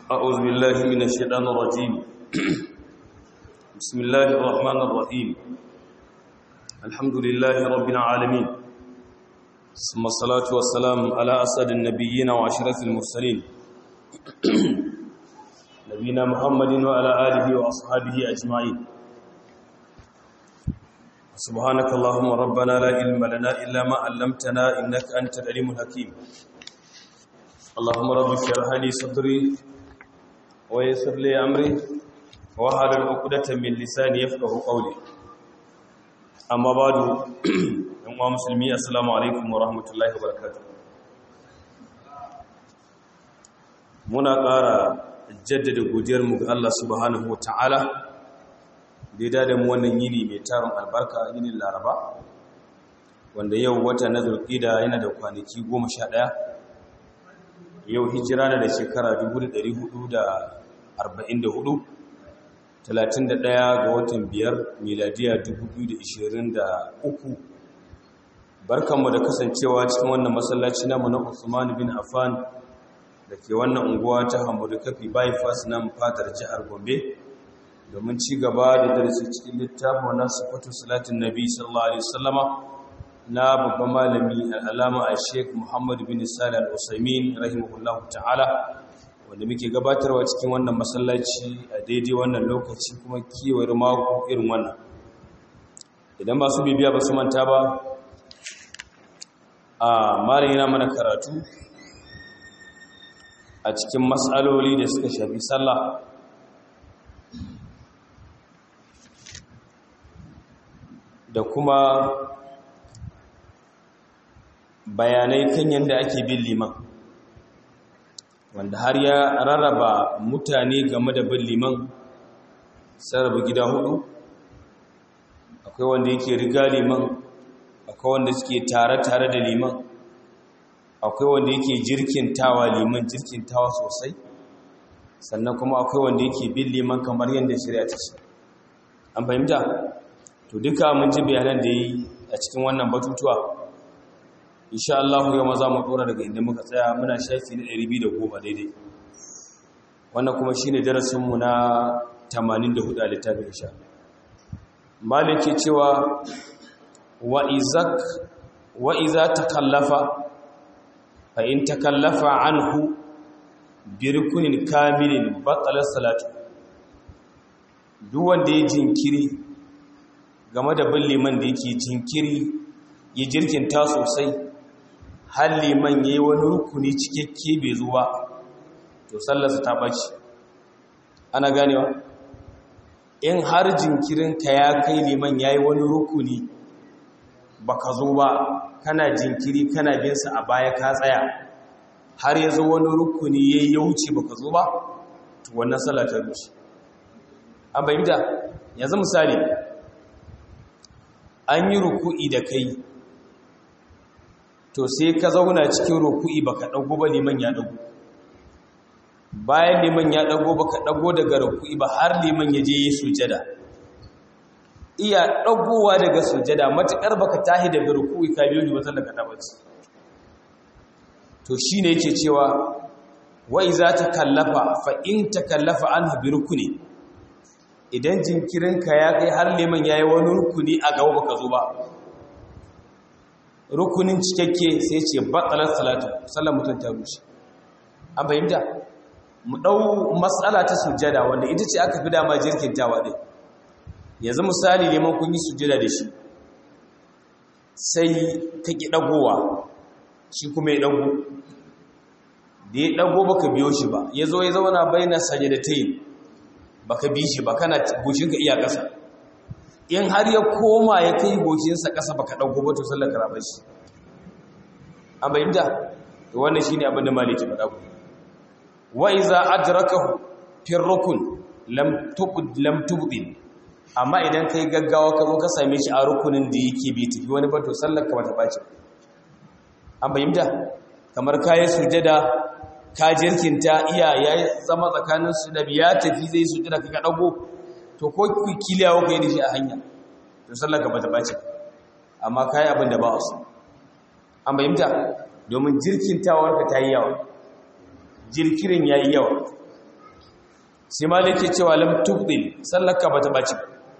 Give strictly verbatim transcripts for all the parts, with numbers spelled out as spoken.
أعوذ بالله من الشيطان الرجيم بسم الله الرحمن الرحيم الحمد لله رب العالمين ثم الصلاة والسلام على أسعد النبيين وأشرف المرسلين نبينا محمد وعلى آله وأصحابه أجمعين سبحانك اللهم ربنا لا علم لنا إلا ما علمتنا إنك أنت العليم الحكيم اللهم رب اشرح لي صدري ويسر لي أمري واحلل عقدة من لساني يفقهوا قولي أما بعد أيها المسلمين السلام عليكم ورحمة الله وبركاته muna ƙara jaddada godiyarmu ga Allah subhanahu wa ta'ala da ya da mu wannan yini mai tarin albarka yinin Laraba wanda yau wata na Zulqa'da yana da kwanaki goma sha ɗaya yau hijira na da shekara dubu da ɗari hudu da arba'in da hudu talatin da ɗaya ga watan biyar miladiya dubu biyu da ishirin da uku barkanmu da kasancewa cikin wannan masallaci namu na Usman bin Affan da ke wannan unguwa ta Hamadu Kafi bypass nan fadar jihar Gombe domin ci gaba da darasi cikin littafin na sifatu salatin nabi sallallahu alaihi wasallama na babban malami al'alama a Sheikh Muhammad bin Salih al-Usaimin rahimahullahu ta'ala wanda muke gabatarwa cikin wannan masallaci a daidai wannan lokaci kuma kewar mako irin wannan idan ba su bibiya ba su manta ba a malami yana mana karatu a cikin matsaloli da suka shafi sallah da kuma bayanai kan yadda ake bin liman wanda har ya rarraba mutane game da bin liman sarrafa gida hudu akwai wanda yake riga liman akwai wanda suke tare-tare da liman akwai wanda yake jirkintawa liman jirkintawa sosai sannan kuma akwai wanda yake bin liman kamar yadda shari'a ta ce an fahimta to duka mun ji bayanan da yi a cikin wannan batutuwa insha Allah yau ma za mu dora daga inda muka tsaya muna shafi na ɗari biyu da goma daidai wannan kuma shine darasin mu na tamanin da hudu a littafin insha maliki cewa wa izak wa iza takallafa fa in takallafa anhu bi rukunin kamilin batala salatu duk wanda ya jinkiri game da bin liman da yake jinkiri ya jirkinta sosai har liman ya yi wani rukuni cikakke bai zuwa to sallarsa ta ɓaci ana ganewa in har jinkirinka ya kai liman ya yi wani rukuni ba ka zo ba kana jinkiri kana binsa a baya ka tsaya har ya zo wani rukuni ya yi wuce ba ka zo ba to wannan sallar ta rushe an bayyanta yanzu misali an yi ruku'i da kai to sai ka zauna cikin ruku'i baka dago ba liman ya dago bayan liman ya dago baka dago daga ruku'i ba har liman ya je yi sujada iya dagowa daga sujada matakar baka tahi daga ruku'i ka biyo ni wata daga tabaci to shine yake cewa wa iza takallafa fa in takallafa anhu bi rukuni idan jinkirinka ya kai har liman yayi wani rukuni a gaba baka zo ba rukunin cikakke sai ce batsalar salatu sallar mutum ta rushe an fahimta mu ɗau matsala ta sujjada wanda ita ce aka fi dama jirkintawa ɗin yanzu misali neman kun yi sujjada da shi sai ka ƙi ɗagowa shi kuma ya ɗago da ya ɗago baka biyo shi ba ya zo ya zauna bai na sajadatai baka bi shi ba kana goshinka iya ƙasa in har ya koma ya kai goshinsa ƙasa baka ɗauko ba to sallar karabar shi an bayyanta to wannan shine abin da maliki faɗa ku wa iza adrakahu fi rukun lam tuqd lam tubdil amma idan kai gaggawa ka zo ka same shi a rukunin da yake bai tafi wani ba to sallar ka bata bace an bayyanta kamar kai sujada ka jirkinta iya yayi zama tsakanin su da biya tafi zai sujada ka dago to ko kiliyawo kai da shi a hanya to sallar ka bata bace amma kai abin da ba su an bayyanta domin jirkintawar ka tayi yawa jirkirin yayi yawa sai maliki cewa lam tubdil sallaka bata baci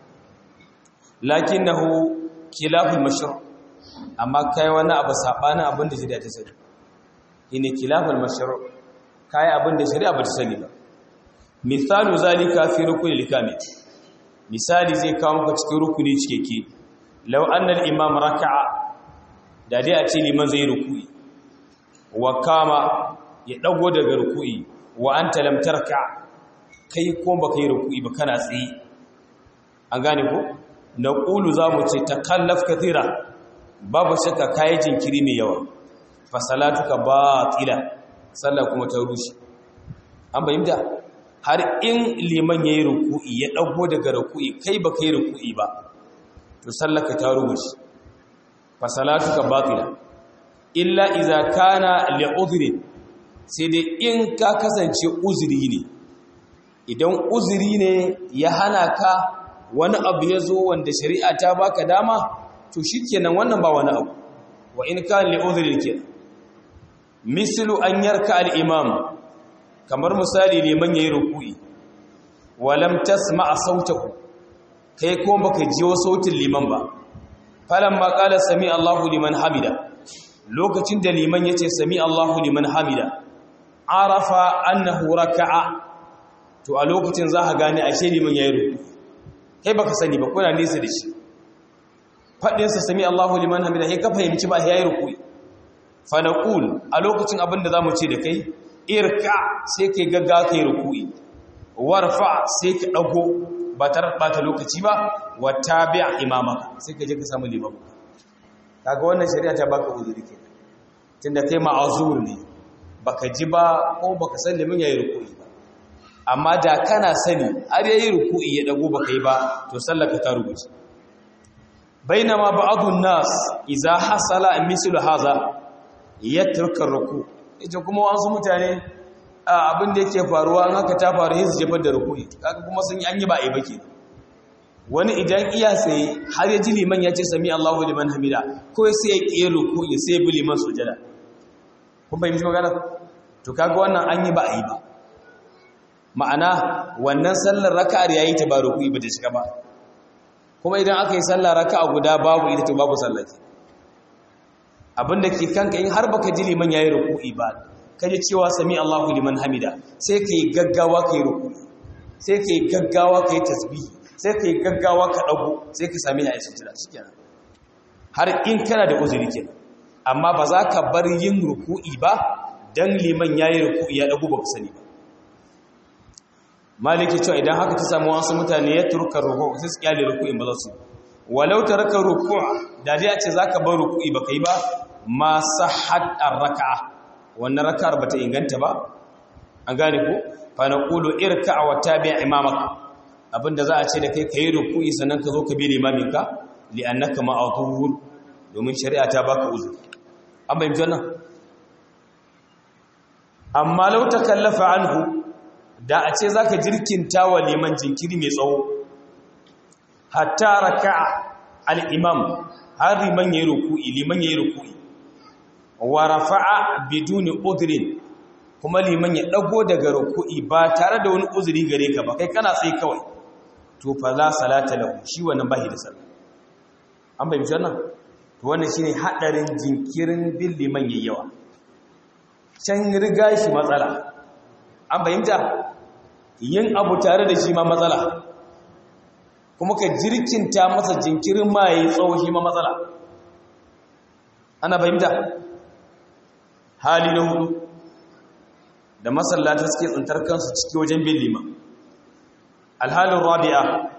lakinnahu khilaful mashru' amma kai wani abu sabanin abin da shari'a ta sani ine khilaful mashru' kai abin da shari'a bata sani ba misalu zalika fi rukunil kamil misali zai kawo maka cikin rukuni cikeke law anna al-imam raka'a da dai a ce liman zai ruku'i wa kama ya dago daga ruku'i wa anta lam tarka kai ko baka yi ruku'i ba kana tsaye an gane ko naqulu zamu ce takallaf kathira babu shakka kai jinkiri mai yawa fa salatuka batila sallah kuma ta rushe an bayyana har in liman yayi ruku'i ya dago daga ruku'i kai baka yi ruku'i ba to sallaka ta rushe fa salatuka batila illa idza kana li'udhri sai dai in ka kasance uzuri ne idan uzuri ne ya hana ka wani abu ya zo wanda shari'a ta baka dama to shikenan wannan ba wani abu wa in kana li'udhri kenan mislu an yarka al-imam kamar misali liman yayi ruku'i walam tasma' sautahu kai ko baka ji sautin liman ba falamma qala sami Allahu liman hamida lokacin da liman yace sami Allahu liman hamida arafa annahu raka'a to a lokacin za ka gane ashe liman yayi ruku kai baka sani ba kuna nesa da shi fadin sa sami Allahu liman hamida kai ka fahimci ba yayi ruku fa naqul a lokacin abinda zamu ce da kai irka sai kai gagga kai ruku'i warfa sai ka dago ba tar bata lokaci ba wa tabi' imamaka sai ka je ka samu liman kaga wannan shari'a ta baka uzuri kenan tunda kai ma'azur ne baka ji ba ko baka san limin yayi ruku'i ba amma da kana sani har yayi ruku'i ya dago baka yi ba to sallaka ta rubuce bainama ba'dun nas idza hasala mislu hadha yatruka ruku ita kuma wasu mutane abin da yake faruwa an haka ta faru sai su jefar da ruku'i kaga kuma sun yi an yi ba ai bake wani idan iya sai har ya ji liman ya ce sami Allahu liman hamida ko sai ya kiyi ruku'i sai ya bi liman sujada kun fahimci magana to kaga wannan an yi ba a yi ba ma'ana wannan sallar raka'ar yayi ta ba ruku'i ba ta shiga ba kuma idan aka yi sallar raka'a guda babu ita to babu sallar ki abinda ke kanka in har baka ji liman yayi ruku'i ba kaje cewa sami Allahu liman hamida sai kai gaggawa kai ruku'i sai kai gaggawa kai tasbihi sai kai gaggawa ka dago sai ka sami ayi sujada shikenan har in kana da uzuri kenan amma ba za ka bar yin ruku'i ba dan liman yayi ruku'i ya dago baka sani ba maliki cewa idan haka ta samu wasu mutane ya turka ruku' sai su kyale ruku'in ba za su walau taraka ruku' da dai a ce zaka bar ruku'i baka yi ba ma sahhat ar-rak'a wannan rak'ar bata inganta ba an gane ko fa naqulu irka' wa tabi' imamak abinda za a ce da kai kai ruku'i sannan ka zo ka bi limaminka li'annaka ma'dhur domin shari'a ta baka uzuri an bayyana wannan amma law takallafa anhu da a ce zaka jirkinta wa liman jinkiri mai tsawo hatta raka'a al-imam har liman yayi ruku'i liman yayi ruku'i wa rafa'a biduni udrin kuma liman ya dago daga ruku'i ba tare da wani uzuri gare ka ba kai kana sai kawai to fa la salata lahu shi wannan bai da sallah an bayyana wannan to wannan shine hadarin jinkirin bin liman yayi yawa can riga shi matsala an bayyana yin abu tare da shi ma matsala kuma ka jirkinta masa jinkirin ma yayi tsawo shi ma matsala ana bayyana hali na hudu da masallata suke tsantar kansu ciki wajen bin liman alhalin rabi'a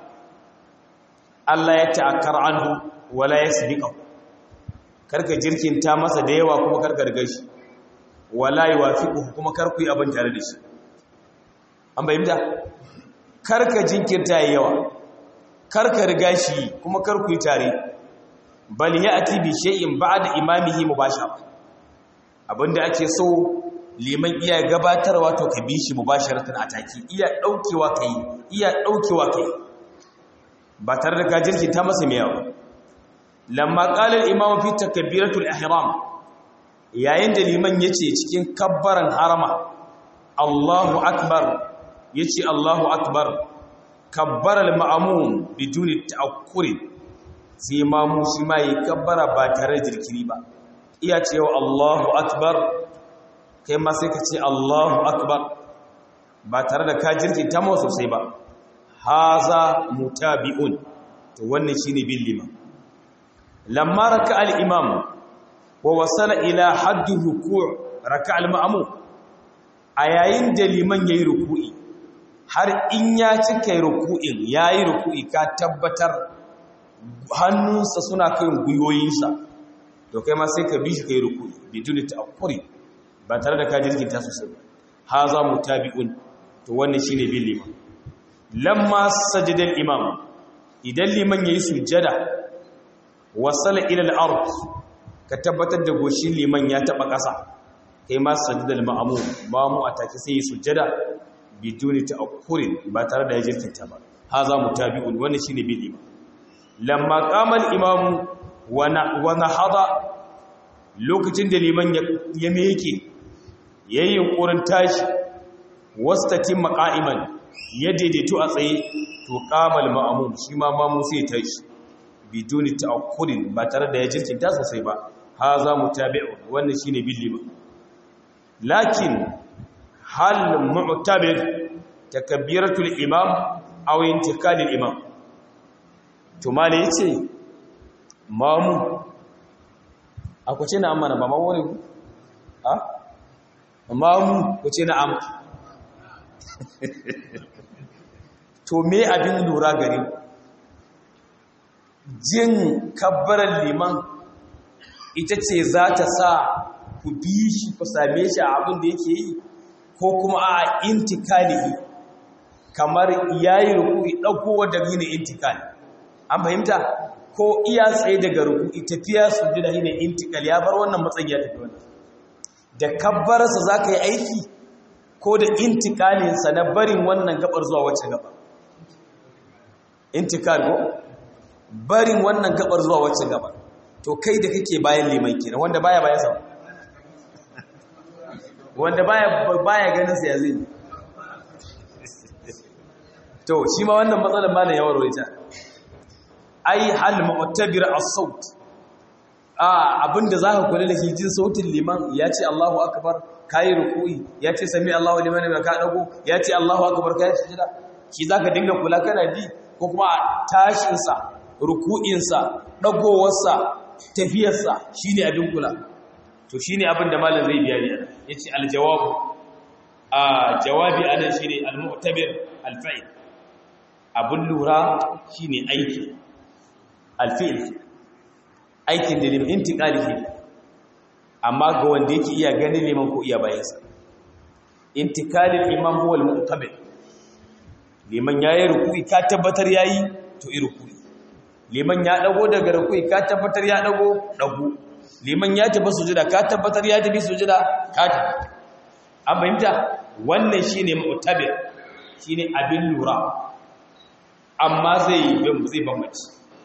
Allah ya ta'akkar anhu wala yasbiqu karka jirkinta masa da yawa kuma karka riga shi wala yuwafiqu kuma karku yi abin tare da shi an bayyana karka jinkirta yawa karka riga shi kuma karku yi tare bal ya'ti bi shay'in ba'da imamihi mubashara abinda ake so liman iya gabatarwa to ka bi shi mubasharatan ataki iya daukewa kai iya daukewa kai ba tare da ka jirkinta masa mai yawa lamma qala al-imam fi takbiratul ihram yayin da liman yace cikin kabbaran harama Allahu akbar yace Allahu akbar kabbara al-ma'mum biduni ta'akkuri sai mamu shi ma yi kabbara ba tare da jirkiri ba iya cewa Allahu akbar kai ma sai ka ce Allahu akbar ba tare da ka jirkita mu sosai ba haza mutabi'un to wannan shine bin liman lamma raka al-imam wa wasala ila hadd ruku' raka al-ma'mum a yayin da liman yayi ruku'i har in ya cika ruku'in yayi ruku'i ka tabbatar hannunsa suna kan guyoyinsa to kai ma sai ka bi shi kai ruku'i biduni ta'akkuri ba tare da ka jirginta sosai ba haza mutabi'un to wannan shine bin liman lamma sajada al-imam idan liman yayi sujjada wasala ila al-ard ka tabbatar da goshin liman ya taba ƙasa kai ma sajada al-ma'mum ba mu atake sai sujjada biduni ta'akkurin ba tare da ya jirkinta ba haza mutabi'un wannan shine bin liman lamma qama al-imam wa nahada lokacin da liman ya me yake yayi yunkurin tashi wastatim qa'iman ya daidaito a tsaye to qama al-ma'mum shi ma mamu sai tashi biduni ta'akkurin ba tare da ya jirkinta sosai ba haza mutabi'un wannan shine bin liman lakin hal mu'tabir takbiratul imam aw intiqalul imam to mala yace mamu akwace na amma na ba mawore ku ha mamu kwace na am to me abin lura gare jin kabbaran liman ita ce za ta sa ku bi shi ku same shi a abin da yake yi ko kuma a intikalihi kamar yayi ruku'i dauko da gine intikali an fahimta ko iya tsaye daga ruku'i tafiya sujudi ne intikali ya bar wannan matsayi ya tafi wannan da kabbararsa zaka yi aiki ko da intikalin sa na barin wannan gabar zuwa wacce gaba intikal ko barin wannan gabar zuwa wacce gaba to kai da kake bayan liman kenan wanda baya bayan sa wanda baya baya ganin sa ya zai to shi ma wannan matsalar malam ya warware ta ai hal mu'tabir as-saut a abinda zaka kula da jin sautin liman yace Allahu akbar kai ruku'i yace sami Allahu liman ba ka dago yace Allahu akbar kai sujada shi zaka dinga kula kana bi ko kuma tashin sa ruku'in sa dagowar sa tafiyar sa shine abin kula to shine abin da malam zai biya ne yace al-jawab a jawabi anan shine al-mu'tabir al-fa'il abun lura shine aiki al-fi'l aikin da liman intiqali shi amma ga wanda yake iya ganin liman ko iya bayansa intiqalil imam huwa al-mu'tabir liman yayi ruku'i ka tabbatar yayi to yi ruku'i liman ya dago daga ruku'i ka tabbatar ya dago dago liman ya tafi sujuda ka tabbatar ya tafi sujuda ka tafi an fahimta wannan shine mu'tabir shine abin lura amma zai zai bambanci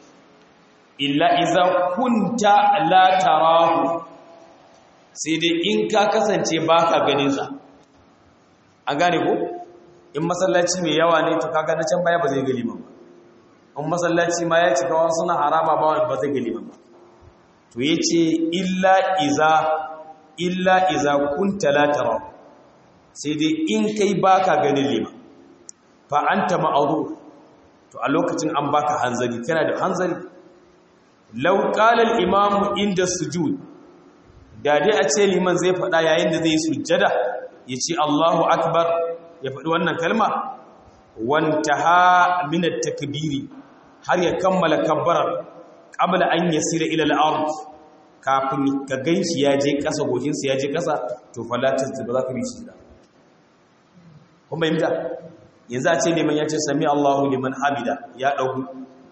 illa iza kunta la tarahu sai dai in ka kasance baka ganin sa an gane ko in masallaci mai yawa ne to kaga na can baya ba zai ga liman ba in masallaci ma ya cika wasu na haraba ba ba zai ga liman ba to yace illa iza illa iza kunta la tarahu sai dai in kai baka ganin liman fa anta ma'ruf to a lokacin an baka hanzari kana da hanzari law qala al-imam inda sujud da dai a ce liman zai fada yayin da zai sujjada yace Allahu akbar ya fadi wannan kalma wantaha min at-takbiri har ya kammala kabbarar qabla an yasira ila al-ard kafin ka ganshi ya je kasa goshin sa ya je kasa to falatin ba za ka bi shi da kuma yanda yanzu a ce liman ya ce sami Allahu liman hamida ya ɗauku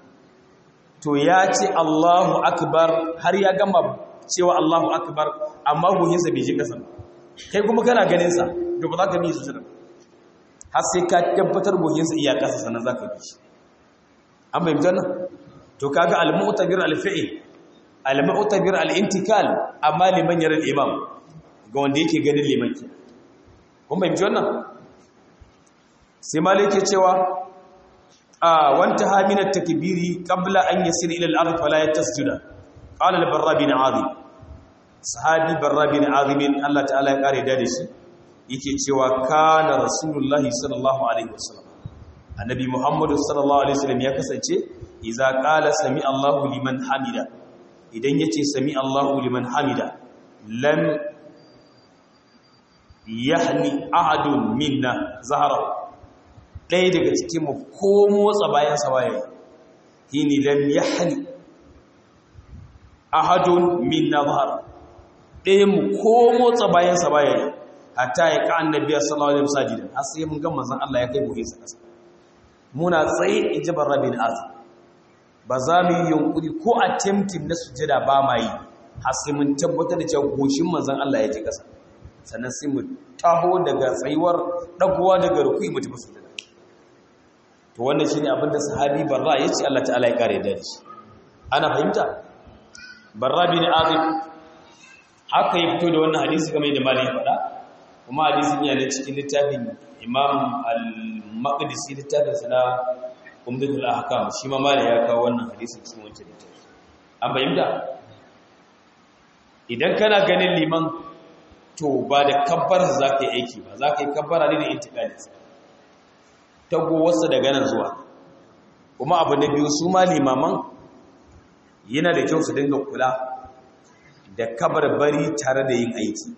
to ya ce Allahu akbar har ya gama cewa Allahu akbar amma gohinsa bai je ƙasa kai kuma kana ganinsa to ba za ka bi su jiran har sai ka tabbatar gohinsa iya ƙasa sannan za ka bi shi an bai mutu nan to kaga al-mu'tabir al-fi'l al-mu'tabir al-intikal amma liman yara al-imam ga wanda yake ganin liman ke kun bai mutu wannan sai malike cewa a wanta haminat takbiri qabla an yasir ila al-ard fala yatasjuda qala al-barra bin azib sahabi barra bin azib Allah ta'ala ya kare da shi yake cewa kana rasulullahi sallallahu alaihi wasallam annabi muhammadu sallallahu alaihi wasallam ya kasance idza qala sami Allahu liman hamida idan yace sami Allahu liman hamida lam yahni ahadun minna zahara ɗaya daga cikin mu ko motsa bayan sa waye hini lam yahni ahadun minna zahara ɗaya mu ko motsa bayan sa waye hatta ya ka annabi sallallahu alaihi wasallam har sai mun ga manzon Allah ya kai gobe sa kasa muna tsaye ijibar rabin azim ba za mu yi yunkuri ko attempting na sujada ba ma yi har sai mun tabbatar da cewa goshin manzon Allah ya ji kasa sannan sai mu taho daga tsayuwar dagowa daga rukui mu tafi sujada to wannan shine abin da sahabi barra yace Allah ta'ala ya kare da shi ana fahimta barra bin azim haka ya fito da wannan hadisi kamar da malai ya faɗa kuma hadisin yana cikin littafin Imam al-Maqdisi littafin sana Umdatul Ahkam shi ma malai ya kawo wannan hadisin cikin wancan littafi an bayyana idan kana ganin liman to ba da kabbar zaka yi aiki ba zaka yi kabbara ne da intiqali tago wasa daga nan zuwa kuma abu na biyu su ma limaman yana da kyau su dinga kula da kabarbari tare da yin aiki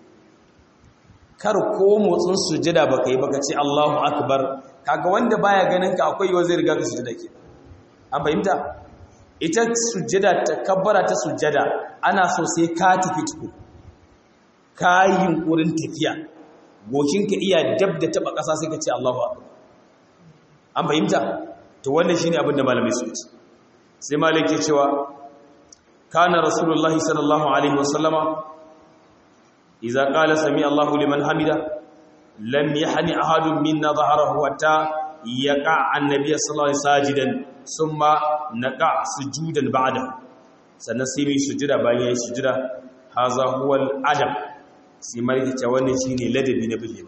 kar ko motsin sujada baka yi baka ce Allahu akbar kaga wanda baya ganin ka akwai yiwa zai riga ka sujada ke an fahimta ita sujada ta kabbara ta sujada ana so sai ka tafi tuku ka yi yunkurin tafiya goshinka iya dab da taba kasa sai ka ce Allahu akbar an fahimta to wannan shine abin da malamai su ce sai malai ke cewa kana rasulullahi sallallahu alaihi wasallama idza qala sami Allahu liman hamida lam yahni ahadun minna dhahrahu hatta yaqa annabiy sallallahu alaihi sajidan thumma naqa sujudan ba'da sannan sai mai sujuda bayan yayin sujuda haza huwa al-adab sai mai ce wannan shine ladabi na billi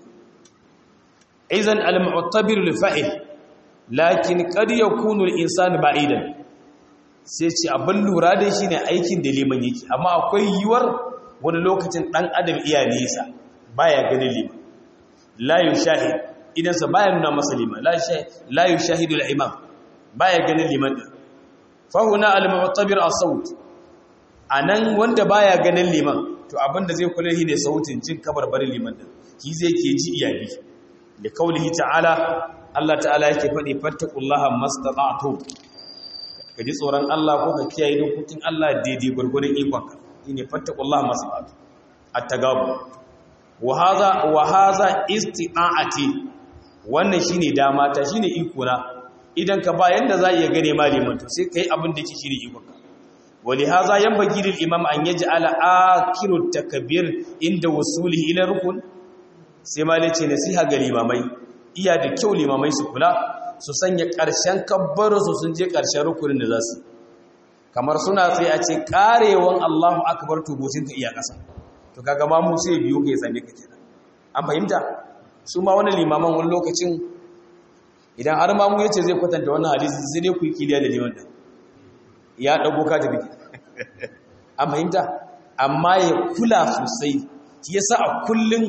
idan al-mu'tabir li-fa'il lakin qad yakunu al-insanu ba'idan sai ce abin lura dai shine aikin da liman yake amma akwai yiwuwar wani lokacin dan adam iya nisa baya ganin liman la yushahid idan sa baya nuna masa liman la yushahid la yushahidu al-imam baya ganin liman din fa huna al-mu'tabir as-saut anan wanda baya ganin liman to abinda zai kula shi ne sautin jin kabarbarin liman din shi zai ke ji iyabi da kaulihi ta'ala Allah ta'ala yake faɗi fattaqullaha mastata'tu ka ji tsoron Allah ko ka kiyaye dokokin Allah daidai gurgurun ikonka shine fattaqullaha mastata'tu at-tagabu wa hadha wa hadha istita'ati wannan shine dama ta shine iko na idan ka ba yanda za iya gane maliman to sai kai abin da yake shine ikonka wali hadha yanbaghi lil imam an yaj'ala akiru takbir inda wusulihi ila rukun sai malace nasiha ga limamai iya da kyau limamai su kula su sanya ƙarshen kabbarsu sun je ƙarshen rukunin da za su kamar suna sai a ce ƙarewan Allahu akbar to goshin ka iya ƙasa to kaga ma mu sai biyu kai same ka kenan an fahimta su ma wani limaman wani lokacin idan har ma mu yace zai kwatanta wannan hadisi sai dai ku yi kiliya da liman din ya dago ka tafi an fahimta amma ya kula sosai shi yasa a kullun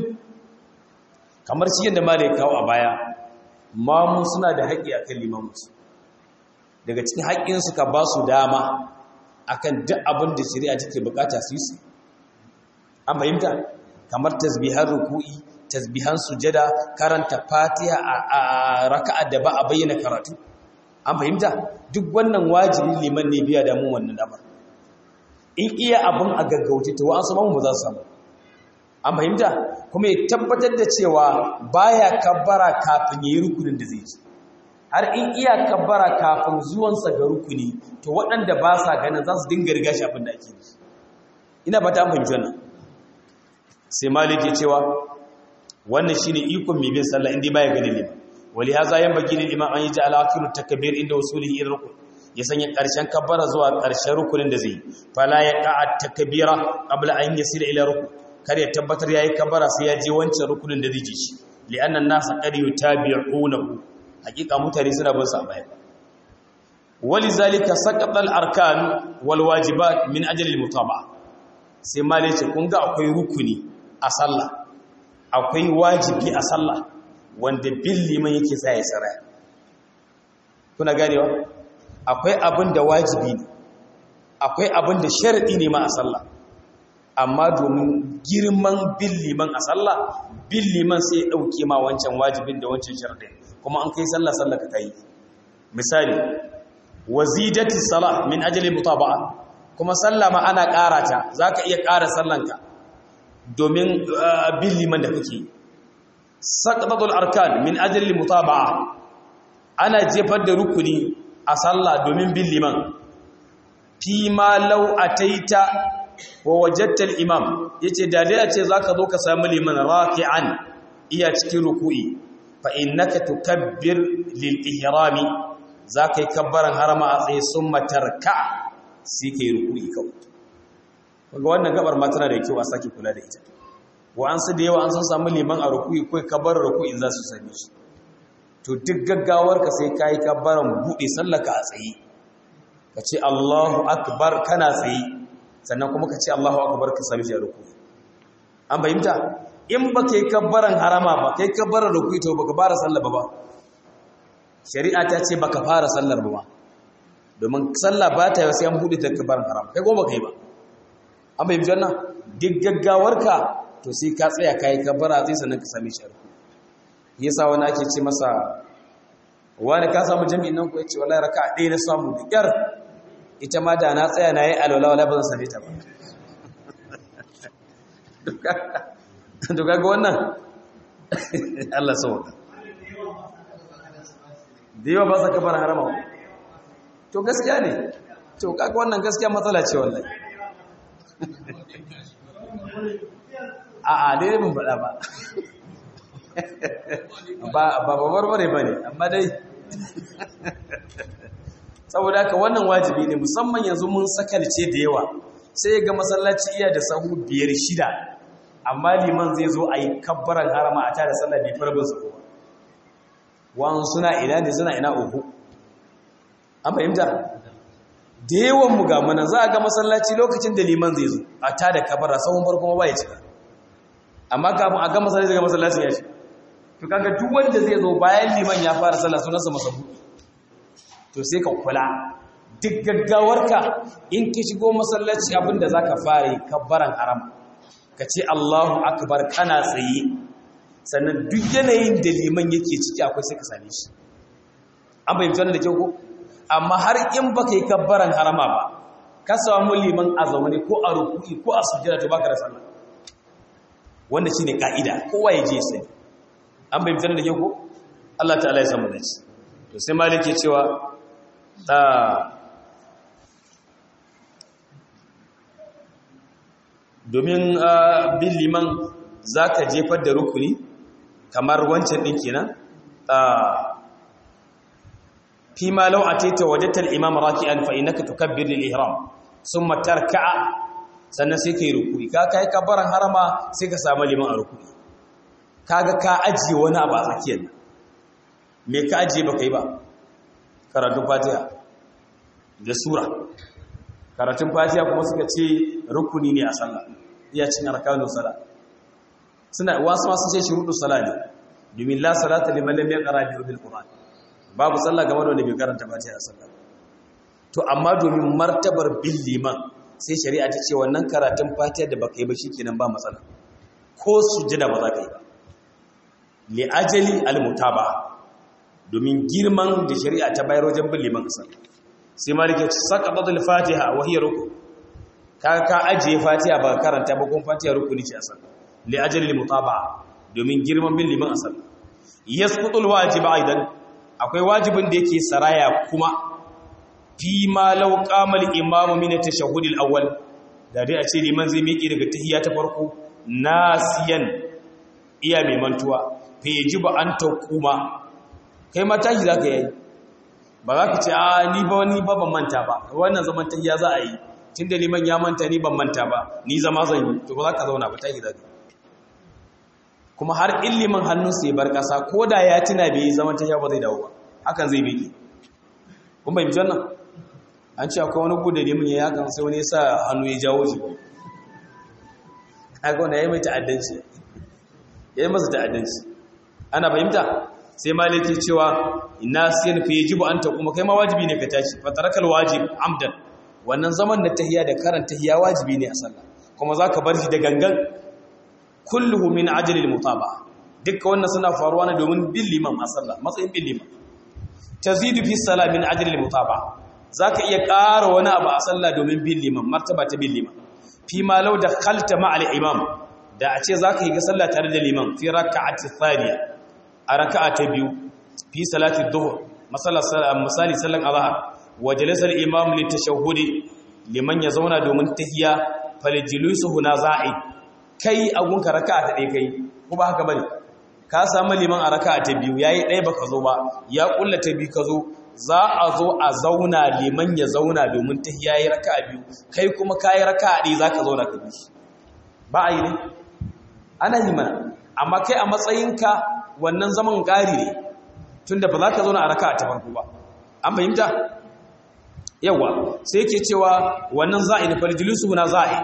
kamar shi yadda ma da ya kawo a baya mamu suna da haƙƙi a kan limamusu daga cikin haƙƙinsu ka ba su dama a kan duk abin da shari'a take bukata su yi su an fahimta kamar tasbihan ruku'i tasbihan sujada karanta fatiha a raka'a da ba a bayyana karatu an fahimta duk wannan wajibin liman ne biya damun wannan damar in iya abin a gaggauce to wa'ansu mamu ba za su samu an fahimta kuma ya tabbatar da cewa baya kabbara kafin yayi rukunin da zai ci har in iya kabbara kafin zuwansa ga rukuni to waɗanda ba sa ganin za su dinga riga shi abin da ake yi ina ba ta fahimci wannan sai malik ya cewa wannan shine ikon mai bin sallah inda baya ganin liman wali haza yan baki lil imam an yi ja'ala akiru takbir inda wasulihi ila rukun ya sanya ƙarshen kabbara zuwa ƙarshen rukunin da zai fala ya qa'a takbira qabla an yasila ila rukun kar ya tabbatar yayi kabara sai ya je wancan rukunin da zai ji shi li'anna an-nas qad yutabi'unahu hakika mutane suna bin sa baya walizalika saqata al-arkan wal wajibat min ajli al-mutaba'a sai malai ce kun ga akwai rukuni a sallah akwai wajibi a sallah wanda bin liman yake sa ya tsara kuna ganewa akwai abin da wajibi ne akwai abin da sharadi ne ma a sallah amma domin girman bin liman a sallah bin liman sai ya dauke ma wancan wajibin da wancan sharadin kuma an kai sallah sallah ka kai misali wazidati salah min ajli mutaba'a kuma sallah ma ana karata zaka iya ƙara sallanka domin bin liman da kake saqatatul arkan min ajli mutaba'a ana jefar da rukuni a sallah domin bin liman fi ma law ataita wa wajadta al-imam yace da dai a ce zaka zo ka samu liman raki'an iya cikin ruku'i fa innaka tukabbir lil ihrami zaka yi kabbaran harama a tsaye summa tarka sai kai ruku'i kawai kaga wannan gabar ma tana da kyau a saki kula da ita wa an su da yawa an san samu liman a ruku'i kai kabbar ruku'in za su same shi to duk gaggawar ka sai kai kabbaran bude sallaka a tsaye kace Allahu akbar kana tsaye sannan kuma kace Allahu akbar ka sami shi a ruku'i an bayyana in ba kai kabbaran harama ba kai kabbaran ruku'i to baka fara sallar ba shari'a ta ce baka fara sallar ba domin sallah ba ta yi sai an bude ta kabbaran harama kai goma kai ba an bayyana janna duk gaggawarka to sai ka tsaya kai kabbara sai sannan ka sami shi a ruku'i yasa wani ake ce masa wani ka samu jami'in nan ko yace wallahi raka'a ɗaya na samu da kyar ita ma da na tsaya nayi alwala wala ba zan sani ta ba to kaga wannan Allah sauka da yawa ba sa kafara harama to gaskiya ne to kaga wannan gaskiya matsala ce wallahi a a dai mun faɗa ba ba ba barbare bane amma dai saboda haka wannan wajibi ne musamman yanzu mun sakalce da yawa sai ga masallaci iya da sahu biyar shida amma liman zai zo a yi kabbaran harama a tare sallah bai farbin su wa'an suna ina ne suna ina uku an fahimta da yawan mu ga mana za a ga masallaci lokacin da liman zai zo a tada kabbara sahun farko ba ya cika amma kafin a ga masallaci daga masallacin ya shi to kaga duk wanda zai zo bayan liman ya fara sallah sunansa masabu to sai ka kula duk gaggawarka in ki shigo masallaci abinda zaka fara yi kabbaran haram ka ce Allahu akbar kana tsaye sannan duk yanayin da liman yake ciki akwai sai ka same shi an bayyana da kyau ko amma har in baka yi kabbaran harama ba ka samu liman a zaune ko a ruku'i ko a sujjada to baka da sallah wanda shine kaida kowa ya je sai an bayyana da kyau ko Allah ta'ala ya samu dace to sai maliki cewa da domin bin liman za ka jefar da rukuni kamar wancan ɗin kenan fi ma lau a taita wajatar imam raki'an fa'inaka tukabbir lil ihram sun matar ka'a sannan sai ka yi rukuni ka ka yi kabbaran harama sai ka samu liman a rukuni kaga ka ajiye wani abu a tsakiyar me ka ajiye ba ka yi ba karatun fatiha da sura karatun fatiha kuma suka ce rukuni ne a sallah iya cin arkanun sallah suna wasu masu ce shuruɗu sallah ne domin la salata liman lam yaqra bil qur'an babu sallah game da wanda bai karanta fatiha a sallah to amma domin martabar bil liman sai shari'a ta ce wannan karatun fatiha da baka yi ba shikenan ba matsala ko sujjada ba za ka yi ba li ajali al mutaba domin girman da shari'a ta bayar wajen bin liman sallah sai malike saqatatul fatiha wa hiya ruku ka ka ajiye fatiha ba karanta ba kun fatiha rukuni ce asal li ajli al mutaba'a domin girman bin liman asal yasqutul wajib aidan akwai wajibin da yake saraya kuma fi ma law qama al imam min at tashahhud al awwal da dai a ce liman zai miƙe daga tahiyya ta farko nasiyan iya mai mantuwa fa yajibu an taquma kai ma tashi zaka yi ba za ka ce a ni ba wani ba ban manta ba wannan zaman tahiya za a yi tunda liman ya manta ni ban manta ba ni zama zan yi to ba za ka zauna ba tahi zaka kuma har illimin hannunsa ya bar ƙasa ko da ya tuna bai zaman tahiya ba zai dawo ba hakan zai biki kun bai mijan nan an ce akwai wani gudu da mun ya hakan sai wani ya sa hannu ya jawo shi haka wanda ya yi mai ta'addanci ya yi masa ta'addanci ana fahimta sai maliki cewa ina siyan fa yajibu anta kuma kai ma wajibi ne ka tashi fa tarakal wajib amdan wannan zaman da tahiya da karanta tahiya wajibi ne a sallah kuma zaka bar shi da gangan kulluhu min ajli al-mutaba'a dukkan wannan suna faruwa ne domin bin liman a sallah matsayin bin liman tazidu fi salat min ajli al-mutaba'a zaka iya ƙara wani abu a sallah domin bin liman martaba ta bin liman fi ma law dakhalta ma al-imam da a ce zaka yi ga sallah tare da liman fi raka'ati thaniya a raka'a ta biyu fi salati dhuhr misali sallan azhar wa jalasa al-imam li tashahhudi liman ya zauna domin tahiyya faljulusuhu naza'i kai agunka raka'a ta ɗaya kai ko ba haka bane ka samu liman a raka'a ta biyu yayi ɗaya baka zo ba ya kulla ta biyu ka zo za a zo a zauna liman ya zauna domin tahiyya yayi raka'a biyu kai kuma kai raka'a ɗaya zaka zauna ka bi ba a yi ne ana yi mana amma kai a matsayinka wannan zaman ƙari ne tunda ba za ka zauna a raka'a ta farko ba an fahimta yawa sai yake cewa wannan za'i ne faljulusuhu naza'i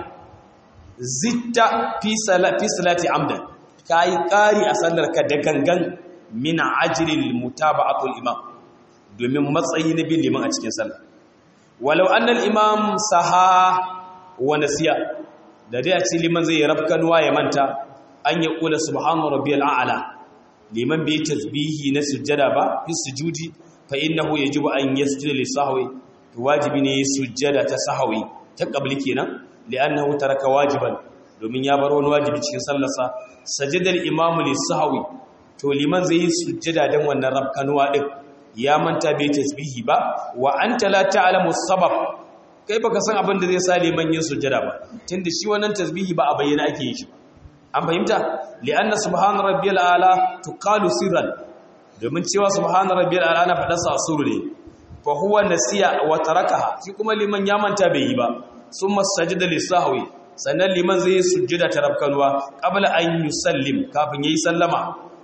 zitta fi salati salati amdan kai ƙari a sallar ka da gangan min ajril mutaba'atul imam domin matsayi na bin liman a cikin sallah walau anna al imam saha wa nasiya da dai a ce liman zai rafkanuwa ya manta an ya kula subhana rabbiyal a'la liman bai tasbihi na sujjada ba fi sujudi fa innahu yajibu an yasjuda li sahwi wajibi ne sujjada ta sahwi ta qabli kenan li'annahu taraka wajiban domin ya bar wani wajibi cikin sallarsa sajadar imamu li sahwi to liman zai yi sujjada dan wannan rabkanuwa din ya manta bai tasbihi ba wa anta la ta'lamu sabab kai baka san abin da zai sa liman yin sujjada ba tunda shi wannan tasbihi ba a bayyana ake yi shi an fahimta li'anna subhana rabbiyal a'la tuqalu sirran domin cewa subhana rabbiyal a'la na fadar sa asuru ne fa huwa nasiya wa tarakaha shi kuma liman ya manta bai yi ba summa sajada lisahwi sannan liman zai sujjada ta rabkanwa qabla an yusallim kafin yayi sallama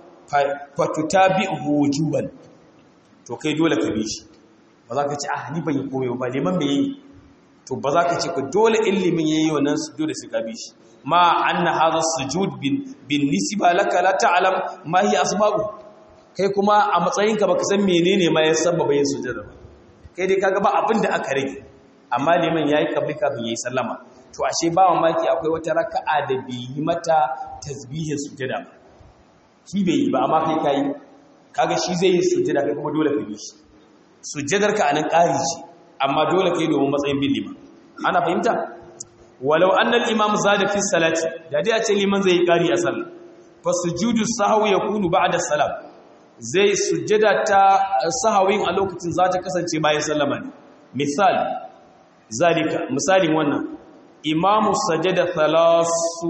fa tutabi'u wujuban to kai dole ka bi shi ba za ka ce ah ni ban yi komai ba liman bai yi to ba za ka ce ko dole ilimin yayi wannan sujud da su ka bi shi ma anna hadha sujud bin bin nisba laka la ta'lam ma hi asbabu kai kuma a matsayinka baka san menene ma ya sababa yin sujada ba kai dai kaga ba abin da aka rage amma liman yayi kabli kafin yayi sallama to ashe ba mamaki akwai wata raka'a da bi yi mata tasbihin sujada ba shi bai yi ba amma kai kai kaga shi zai yi sujada kai kuma dole ka bi shi sujadar ka anan ƙari ce amma dole kai domin matsayin bin liman ana fahimta walau annal imam zada fi salati da dai a ce liman zai yi ƙari a sallah fa sujudu sahwi yakunu ba'da salam zai sujjada ta sahawin a lokacin za ta kasance bayan sallama ne misali zalika misalin wannan imamu sajada thalasu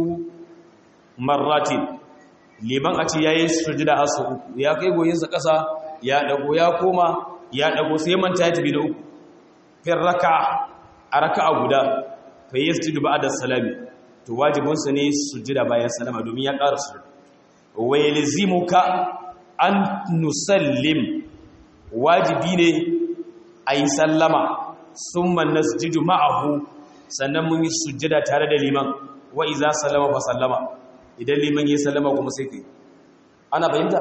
marratin liman a ce yayin sujjada har sau uku ya kai goyinsa ƙasa ya dago ya koma ya dago sai manta ya tafi da uku fir raka'a a raka'a guda fa yasjudu ba'da salami to wajibinsa ne sujjada bayan sallama domin ya ƙara sujjada wa yalzimuka an nusallim wajibi ne a yi sallama sun manna sujudu ma'ahu sannan mun yi sujjada tare da liman wa iza sallama fa sallama idan liman ya sallama kuma sai kai ana fahimta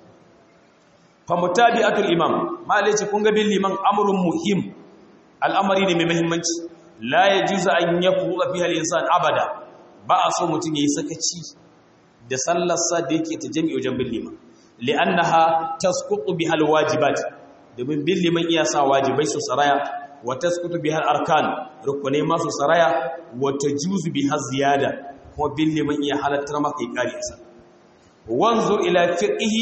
fa mutabi'atul imam malaci kun ga bin liman amrun muhim al'amari ne mai muhimmanci la yajuzu an yafuqa fiha al-insan abada ba a so mutum yayi sakaci da sallar sa da yake ta jami'i wajen bin liman li'annaha tasqutu biha alwajibat domin bin liman iya sa wajibai su saraya wa tasqutu biha alarkan rukunai ma su saraya wa tajuzu biha ziyada kuma bin liman iya halattar maka ikari sa wanzur ila fiqhi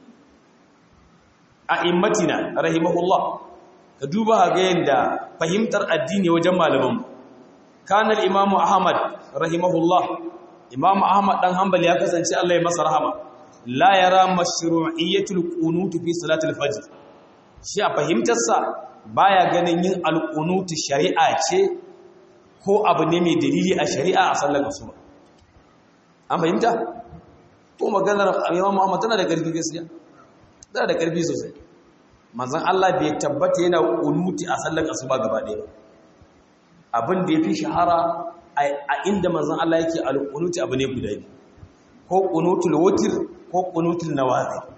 a'immatina rahimahullah ka duba ga yanda fahimtar addini wajen malaman kana al-imam ahmad rahimahullah imam ahmad dan hanbali ya kasance Allah ya masa rahama la yara mashru'iyyatul qunut fi salatil fajr shi a fahimtarsa baya ganin yin alqunut shari'a ce ko abu ne mai dalili a shari'a a sallar asuba an fahimta ko maganar Imam Muhammad tana da ƙarfi gaskiya tana da ƙarfi sosai manzon Allah bai tabbata yana kunuti a sallar asuba gaba ɗaya abin da yafi shahara a inda manzon Allah yake al-kunuti abu ne guda biyu ko kunutul witr ko kunutul nawazil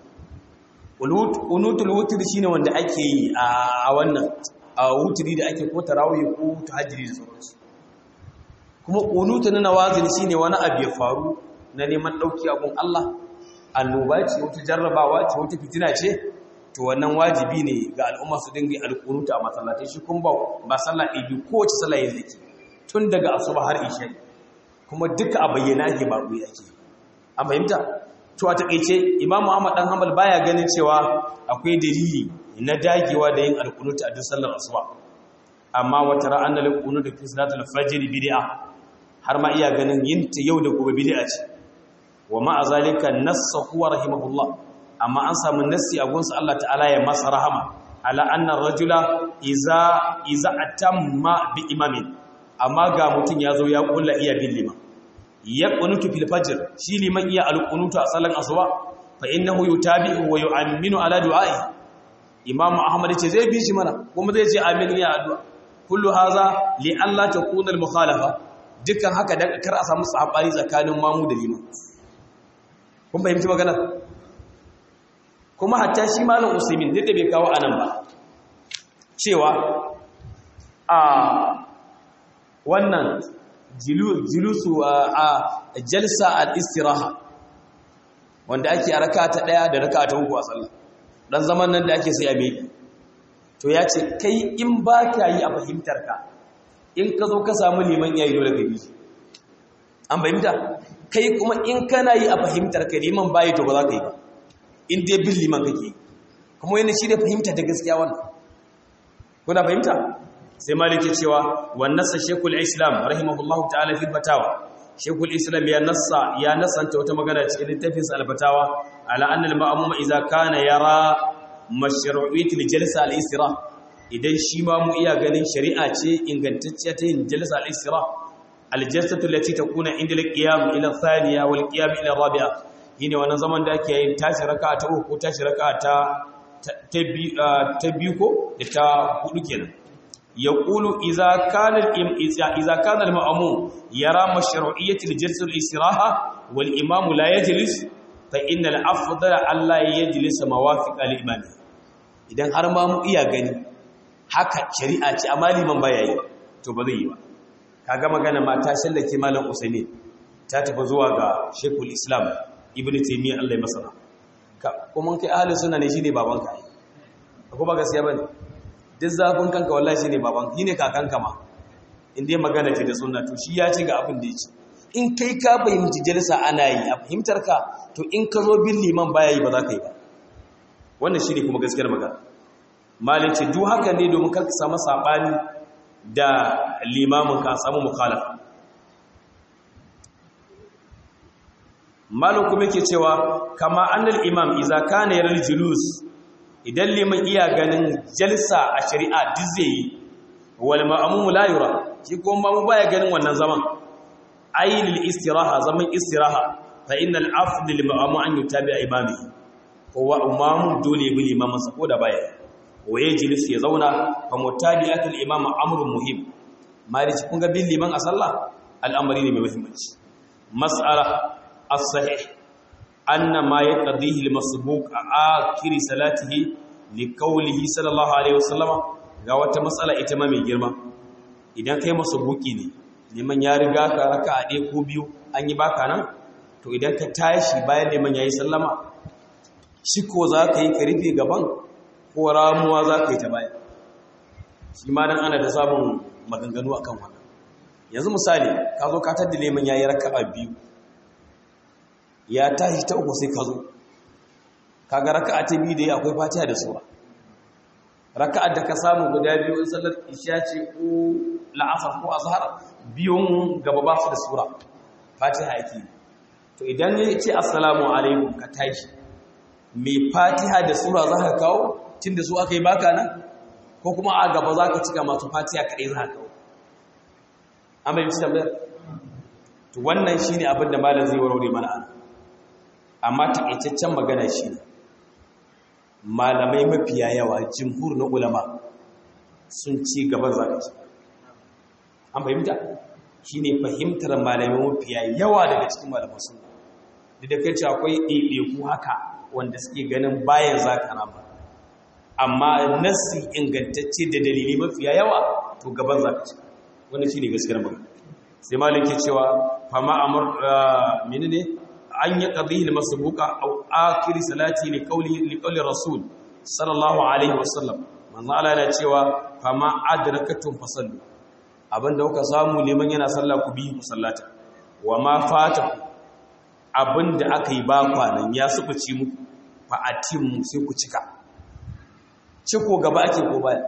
kunutul witr shine wanda ake yi a wannan a wutri da ake ko tarawih ko tahajjudi da sauransu kuma kunutul nawazil shine wani abu ya faru na neman dauki abun Allah annoba ce wata jarrabawa ce wata fitina ce to wannan wajibi ne ga al'umma su dinga alƙunuta a masallatai shi kun ba ba sallah ɗaya ko wace sallah yanzu ke tun daga asuba har isha kuma duka a bayyana ake ba ku yake an fahimta to a takeice Imam Muhammad dan Hanbal baya ganin cewa akwai dalili na dagewa da yin alƙunuta a duk sallar asuba amma wata ra'an da alƙunuta fi salatul fajr bid'a har ma iya ganin yin ta yau da gobe bid'a ce wa ma'a zalika nassa huwa rahimahullah amma an samu nassi a gunsa Allah ta'ala ya masa rahama ala anna rajula iza iza atamma bi imamin amma ga mutun yazo ya kulla iya bin liman ya qunutu fil fajr shi liman iya alqunutu a salan asuba fa innahu yutabi'u wa yu'minu ala du'a'i imam ahmad ce zai bi shi mana kuma zai ce amin ya addu'a kullu haza li alla takuna al mukhalafa dukkan haka dan kar a samu sabani tsakanin mamu da liman kun fahimci magana kuma hatta shi malam usaimin da bai kawo anan ba cewa a wannan julusu a jalsa al-istiraha wanda ake a raka ta daya da raka ta uku a sallah dan zaman nan da ake sai a meki to ya ce kai in ba ka yi a fahimtar ka in ka zo ka samu liman yayi dole ka bi an fahimta kai kuma in kana yi a fahimtar ka liman bayi to ba za ka yi ba in dai bin liman kake kuma yana shi da fahimta da gaskiya wannan kuna fahimta sai maliki cewa wan nassa shaykhul islam rahimahullahu ta'ala fi fatawa shaykhul islam ya nassa ya nasanta wata magana cikin littafin sa al-fatawa ala anna al-ma'mum idza kana yara mashru'iyyat al-jalsa al-isra idan shi ma mu iya ganin shari'a ce ingantacciya ta yin jalsa al-isra al-jalsatu allati takuna inda al-qiyam ila thaniya wal qiyam ila rabi'a yine wannan zaman da ake yin tashi raka'a ta uku ko tashi raka'a ta ta biyu ko da ta hudu kenan yaqulu idza kana al-im idza kana al-ma'mum yara mashru'iyyat al-jalsa al-istiraha wal imam la yajlis fa inna al-afdal alla yajlis mawafiq al-imam idan har ma mu iya gani haka shari'a ce amma liman baya yi to ba zai yi ba kaga magana ma ta shallake malam Usaini ta tafi zuwa ga Sheikhul Islam Ibn Taymiyyah Allah ya masa ka kuma kai ahli sunna ne shine babanka ai ko ba gaskiya bane duk zafin kanka wallahi shine babanka shine kakanka ma in dai magana ce da sunna to shi ya ci ga abin da yake in kai ka fahimci jalsa ana yi a fahimtar ka to in ka zo bin liman baya yi ba za ka yi ba wannan shine kuma gaskiyar magana malin ce duk haka ne domin kar ka samu sabani da limamin ka samu mukhalafa malin kuma yake cewa kama annal imam idza kana yaral julus idan liman iya ganin jalsa a shari'a duk zai yi wal ma'mum la yura shi kuma mu baya ganin wannan zaman ayyul istiraha zaman istiraha fa innal afdal lil ma'mum an yutabi'a imamihi huwa imamu dole bi limamin sa ko da baya waye jilis ya zauna fa mutabi'atul imam amrun muhim malici kun ga bin liman a sallah al'amari ne mai muhimmanci mas'ala as-sahih anna ma yaqdihi al-masbuq akhir salatihi li qawlihi sallallahu alaihi wasallama ga wata mas'ala ita ma mai girma idan kai masbuki ne liman ya riga ka raka'a ɗaya ko biyu an yi baka nan to idan ka tashi bayan liman yayi sallama shi ko za ka yi ka rufe gaban ko ramuwa za ka yi ta baya shi ma dan ana da samun maganganu akan wannan yanzu misali ka zo ka tadda liman yayi raka'a biyu ya tashi ta uku sai ka zo kaga raka'a ta biyu da yi akwai fatiha da sura raka'ar da ka samu guda biyu in sallar isha ce ko la'asar ko azhar biyun gaba ba su da sura fatiha yake to idan ya ce assalamu alaikum ka tashi mai fatiha da sura za ka kawo tunda su aka yi baka nan ko kuma a gaba za ka cika masu fatiha kaɗai za ka kawo an bai ci tambayar to wannan shine abin da malam zai warware mana ana amma takaitaccen magana shi ne malamai mafiya yawa jimhur na ulama sun ci gaban zaka ci an fahimta shine fahimtar malamai mafiya yawa daga cikin malaman sunna da kai ce akwai ɗaiɗaiku haka wanda suke ganin bayan zaka na ba amma nassi ingantacce da dalili mafiya yawa to gaban zaka ci wannan shine gaskiyar magana sai maliki cewa fama amr menene an yi qadhihi al-masbuqa aw akhir salati li qawli li qawli rasul sallallahu alaihi wasallam manzo Allah yana cewa fama adrakatum fasallu abinda kuka samu liman yana sallah ku bi ku sallata wa ma fataku abinda aka yi ba kwanan ya subuci muku fa atimmu sai ku cika ciko gaba ake ko baya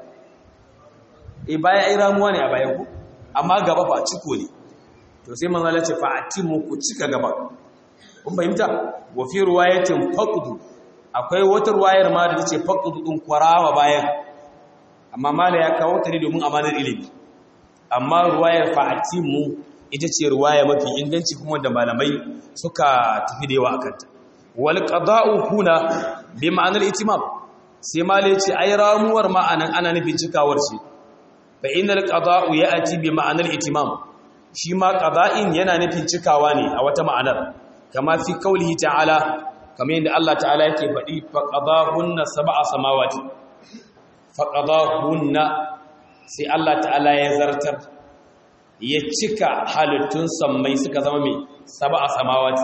eh baya ai ramuwa ne a baya ku amma gaba ba ciko ne to sai manzo Allah ya ce fa atimmu ku cika gaba kun fahimta wa fi riwayatin faqdu akwai wata riwayar ma da tace faqdu din kwarawa bayan amma mala ya kawo ta ne domin amanar ilimi amma riwayar fa atimmu ita ce riwaya mafi inganci kuma da malamai suka tafi da yawa akan ta wal qada'u huna bi ma'anar itimam sai mala ya ce ai ramuwar ma'anan ana nufin cikawar ce fa innal qada'u ya'ti bi ma'anar itimam shi ma qada'in yana nufin cikawa ne a wata ma'anar kama fi kaulihi ta'ala kamar yadda Allah ta'ala yake faɗi faqadahunna sab'a samawati faqadahunna sai Allah ta'ala ya zartar ya cika halittun sammai suka zama mai sab'a samawati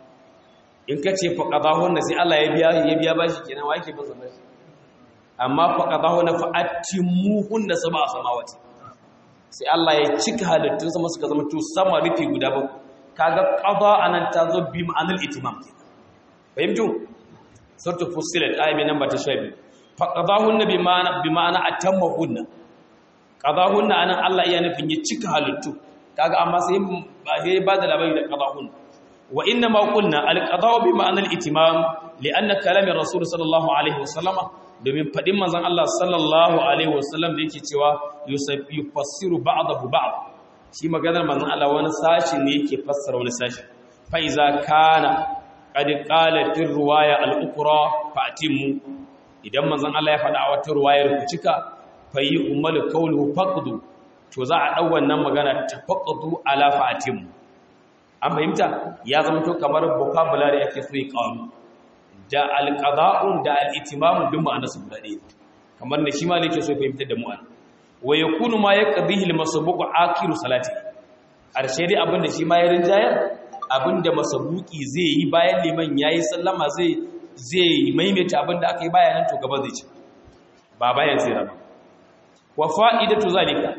in kace faqadahunna sai Allah ya biya ya biya bashi kenan wa yake bin sammai amma faqadahunna fa'atimuhunna sab'a samawati sai Allah ya cika halittun sama suka zama to sama rufi guda bakwai kaga qada anan ta zo bi ma'anal itimam fahimtu suratu fussilat ayat namba ta sha biyu fa qadahunna bi ma'ana bi ma'ana atammahunna qadahunna anan Allah iya nufin ya cika halittu kaga amma sai ba sai ba da labari da qadahunna wa inna ma qulna al qada bi ma'anal itimam li'anna kalamin rasul sallallahu alaihi wasallam domin fadin manzon Allah sallallahu alaihi wasallam da yake cewa yufassiru ba'dahu ba'd shi maganar manzon Allah wani sashi ne yake fassara wani sashi fa iza kana qad qala fi riwaya al-ukra fa atimmu idan manzon Allah ya faɗa a wata riwayar ku cika fa yi ummal qawluhu faqdu to za a dau wannan magana ta faqdu ala fa atimmu an fahimta ya zama to kamar vocabulary yake so ya kawo da al-qada'un da al-itimam duk ma'anarsu guda ɗaya kamar da shi ma yake so ya fahimtar da mu an wa yakunu ma yaqdihi al-masbuq akiru salati arshe dai abinda shi ma ya rinjayar abinda masabuki zai yi bayan liman yayi sallama zai zai maimaita abinda aka yi bayanan to gaba zai ci ba bayan sai raba wa fa'idatu zalika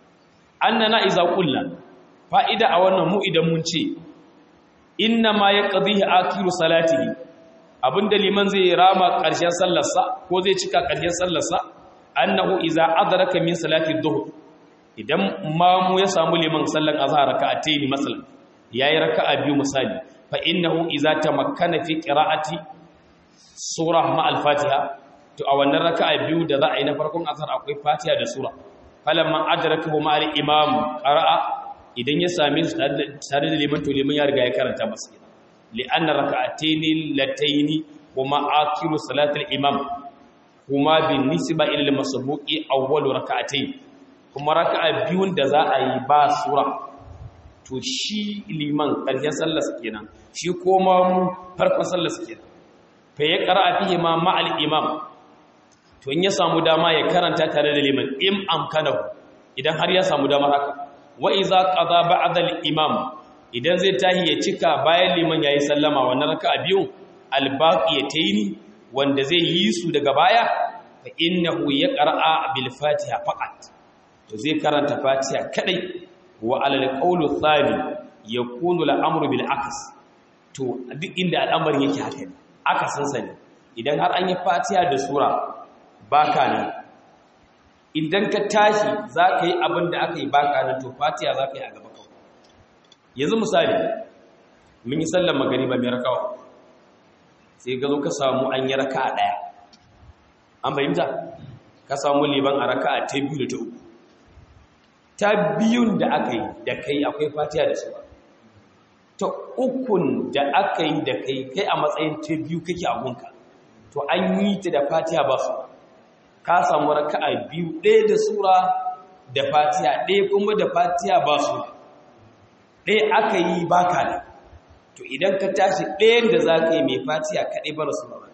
annana iza qulna fa'ida a wannan mu idan mun ce inna ma yaqdihi akiru salatihi abinda liman zai rama ƙarshen sallarsa ko zai cika ƙarshen sallarsa annahu iza adraka min salati dhuhr idan mamu ya samu liman sallan azhar raka'atayn masalan yayi raka'a biyu misali fa innahu iza tamakkana fi qira'ati surah ma al-fatiha to a wannan raka'a biyu da za a yi na farkon azhar akwai fatiha da sura falamma adrakahu ma al-imam qara'a idan ya same su tare da liman to liman ya riga ya karanta masa li'anna raka'atayn latayn huma akiru salati al-imam kuma bin nisba ilal masbuqi awwalu rak'atayn kuma raka'a biyun da za a yi ba sura to shi liman ƙarshen sallar sa kenan shi kuma mu farkon sallar sa kenan fa ya qara'a fihi ma ma'al imam to in ya samu dama ya karanta tare da liman im amkanahu idan har ya samu dama haka wa iza qada ba'da al imam idan zai tahi ya cika bayan liman yayi sallama wannan raka'a biyun al baqiyatayn wanda zai yi su daga baya fa innahu yaqra'a bil fatiha faqat to zai karanta fatiha kadai wa alal qawlu thani yakunu al amru bil aks to duk inda al'amarin yake haka ne aka san sani idan har an yi fatiha da sura baka nan idan ka tashi zaka yi abin da aka yi baka nan to fatiha zaka yi a gaba kawai yanzu misali mun yi sallar magriba mai rakawa sai ga zo ka samu an yi raka'a daya an bayyanta ka samu liban a raka'a ta biyu da ta uku ta biyun da aka yi da kai akwai fatiha da sura ta ukun da aka yi da kai kai a matsayin ta biyu kake a gunka to an yi ta da fatiha ba su ka samu raka'a biyu ɗaya da sura da fatiha ɗaya kuma da fatiha ba su ɗaya aka yi baka da to idan ka tashi ɗayan da za ka yi mai fatiha kaɗai bara sura ba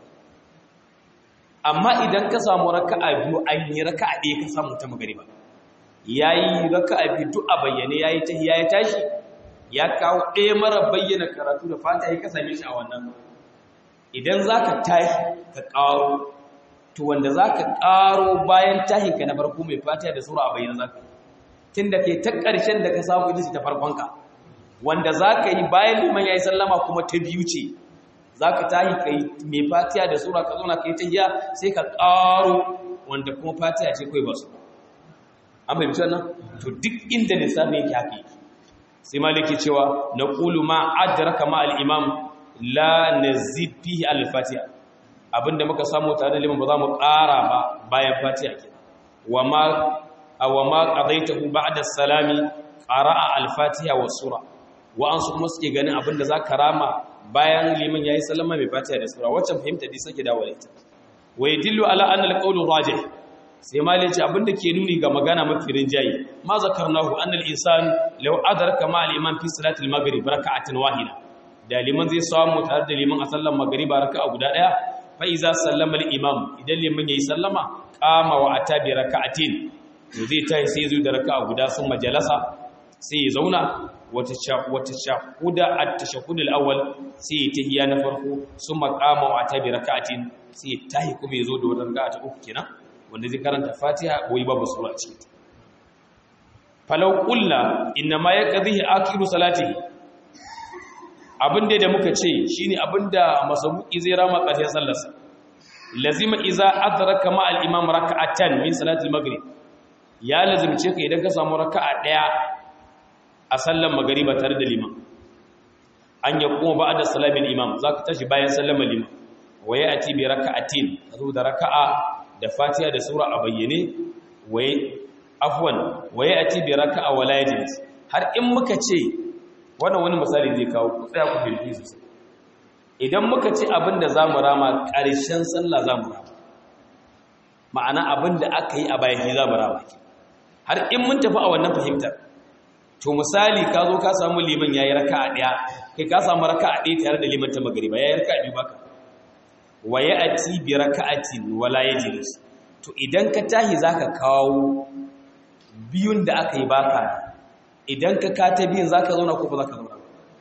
amma idan ka samu raka'a biyu an yi raka'a ɗaya ka samu ta magariba yayi raka'a biyu duk a bayyane yayi tahiyya ya tashi ya kawo ɗaya mara bayyana karatu da fatiha ka same shi a wannan idan zaka tashi ka ƙaro to wanda zaka ƙaro bayan tashin ka na farko mai fatiha da sura a bayyane zaka tunda kai ta ƙarshen da ka samu ita ce ta farkon ka wanda zaka yi bayan liman yayi sallama kuma ta biyu ce za ka tahi ka yi mai fatiya da sura ka zauna ka yi tahiya sai ka ƙaro wanda kuma fatiya ce kawai ba su an bai mutuwa nan to duk inda lissafi yake haka yake sai maliki cewa na ƙulu ma adraka ma al'imam la na zifi al-fatiya abinda muka samu tare da liman ba za mu ƙara ba bayan fatiya ke wa ma ƙazaitahu ba'da salami ƙara'a al-fatiya wa sura wa'ansu kuma suke ganin abinda za ka rama bayan liman yayi sallama mai fatiha da sura wacce fahimta dai sake dawo da ita wa yadillu ala anna al-qawl rajih sai malai ce abinda ke nuni ga magana mafi rinjayi ma zakarnahu anna al-insan law adraka ma al-imam fi salati al-maghrib rak'atan wahida da liman zai samu tare da liman a sallar magriba raka'a guda daya fa iza sallama al-imam idan liman yayi sallama qama wa ata bi rak'atin zai tayi sai zo da raka'a guda sun majalasa sai ya zauna wata shahuda at-tashahhud al-awwal sai tahiyya na farko summa qama wa atabi rak'atin sai tahi kuma yazo da wannan raka'a ta uku kenan wanda zai karanta Fatiha goyi babu sura a cikin falau qulna inna ma yaqdihi akiru salatihi abinda da muka ce shine abinda masabuki zai rama ƙarshen sallarsa lazima iza adraka ma al-imam rak'atan min salati al-maghrib ya lazimce ka idan ka samu raka'a daya a sallan magariba tare da liman an ya kuma ba da salamin imam za ka tashi bayan sallama liman waye a tibi raka'atin ka zo da raka'a da fatiha da sura a bayyane waye afwan waye a tibi raka'a wala yajlis har in muka ce wannan wani misali zai kawo ku tsaya ku bilbi sosai idan muka ce abinda zamu rama ƙarshen sallah zamu rama ma'ana abinda aka yi a bayan zamu rama har in mun tafi a wannan fahimtar to misali ka zo ka samu liman yayi raka'a daya kai ka samu raka'a daya tare da liman ta magriba yayi raka'a biyu baka waye ati bi raka'atin wala yajlis to idan ka tahi zaka kawo biyun da aka yi baka idan ka ka ta biyun zaka zauna ko ba zaka zauna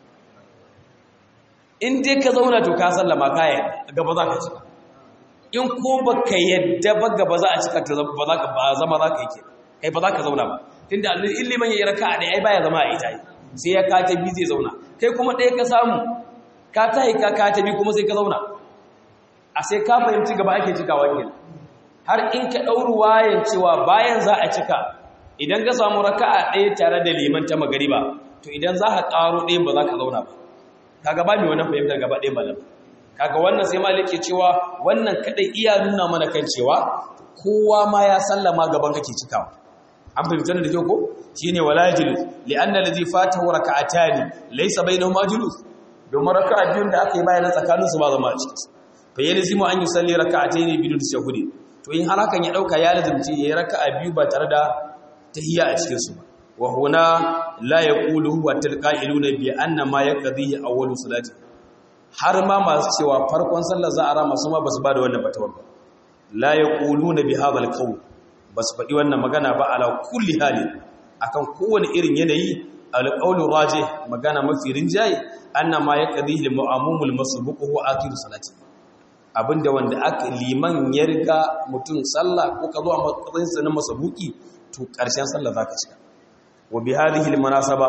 in dai ka zauna to ka sallama kai gaba zaka cika in ko baka yadda ba gaba za a cika ta ba zaka ba zama zaka yi kai ba zaka zauna ba tunda illiman yayi raka'a da ai baya zama a ita sai ya kata bi zai zauna kai kuma ɗaya ka samu ka tayi ka kata bi kuma sai ka zauna a sai ka fahimci gaba ake cikawa kenan har in ka dauru wayan cewa bayan za a cika idan ka samu raka'a ɗaya tare da liman ta magariba to idan za ka karo ɗayan ba za ka zauna ba kaga ba mi wannan fahimtar gaba ɗayan malam kaga wannan sai malik ke cewa wannan kadai iya nuna mana kan cewa kowa ma ya sallama gaban kake cikawa an fahimtar da kyau ko shine wala julus li'anna allazi fatahu rak'atani laysa bainahuma julus domin raka'a biyun da aka yi bayan tsakanin su ba zama a ciki fa yalzimu an yusalli rak'ataini bidun tashahhudi to in halakan ya dauka ya lazimci yayi raka'a biyu ba tare da tahiyya a cikin su ba wa huna la yaqulu huwa tilqa'iluna bi anna ma yaqdihi awwalu salati har ma masu cewa farkon sallar za a rama su ma basu ba da wannan fatawar ba la yaquluna bi hadha al-qawl ba su faɗi wannan magana ba ala kulli hali akan kowane irin yanayi alqawlu raji magana mafi rinjaye annama yaqdihi al-mu'ammumul masbuq huwa akhiru salati abinda wanda aka liman ya riga mutum sallah ko ka zo a matsayin sa na masabuki to ƙarshen sallah zaka cika wa bi hadhihi al-munasaba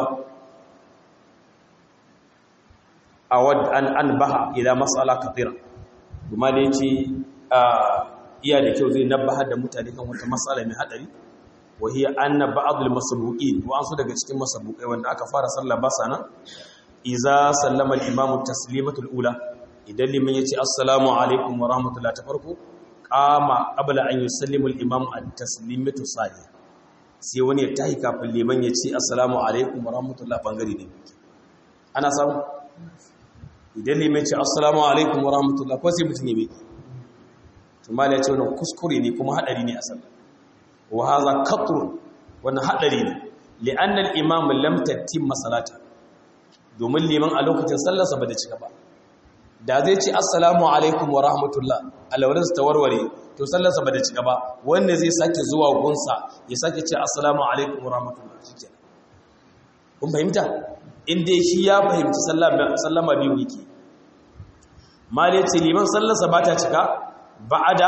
awad an anbaha ila mas'ala kathira kuma da yace iya da kyau zai nabbahar da mutane kan wata matsala mai hadari wa hiya anna ba'dul masbuqin wa an su daga cikin masbuqai wanda aka fara sallah ba sana iza sallama al-imamu taslimatul ula idan liman yace assalamu alaikum wa rahmatullahi ta farko qama qabla an yusallimu al-imamu at-taslimatu sani sai wani ya tahi kafin liman yace assalamu alaikum wa rahmatullahi bangare ne ana samu idan liman ce assalamu alaikum wa rahmatullah ko sai mutum ya miƙe to mala ya ce wannan kuskure ne kuma hadari ne a sallah wa hadha qatrun wannan hadari ne li'anna al-imam lam tatimma salata domin liman a lokacin sallarsa ba da cika ba da zai ce assalamu alaikum wa rahmatullah alwarin ta warware to sallarsa ba da cika ba wanda zai sake zuwa gunsa ya sake ce assalamu alaikum wa rahmatullah shikenan kun fahimta inda shi ya fahimci sallama biyu yake mali ce liman sallarsa ba ta cika ba'ada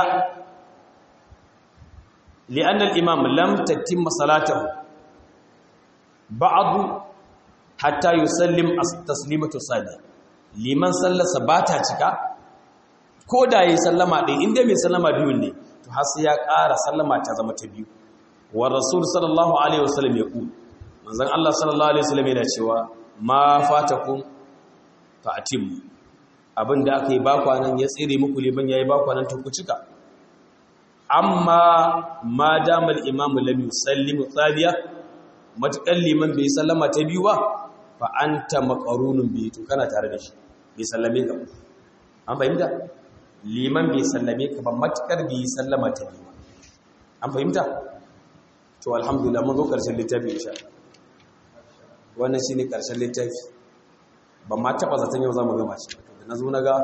li'anna al-imam lam tatimma salatahu ba'du hatta yusallim as-taslimatu sadiya liman sallarsa ba ta cika ko da yi sallama ɗaya inda mai sallama biyu ne to har sai ya ƙara sallama ta zama ta biyu wa rasul sallallahu alaihi wasallam ya ku manzon Allah sallallahu alaihi wasallam yana cewa ma fatakum fa'atim abinda aka yi bakwanan ya tsire muku liman yayi bakwanan to ku cika amma ma damal imamu lam yusallimu thaniya matakan liman bai sallama ta biyu ba fa anta maqarunun bi to kana tare da shi bai sallame ka an fahimta liman bai sallame ka ba matakar bai sallama ta biyu an fahimta to alhamdulillah mun zo karshen littafi insha Allah wannan shine karshen littafi ban ma taba zaton yau zamu gama shi da nazo naga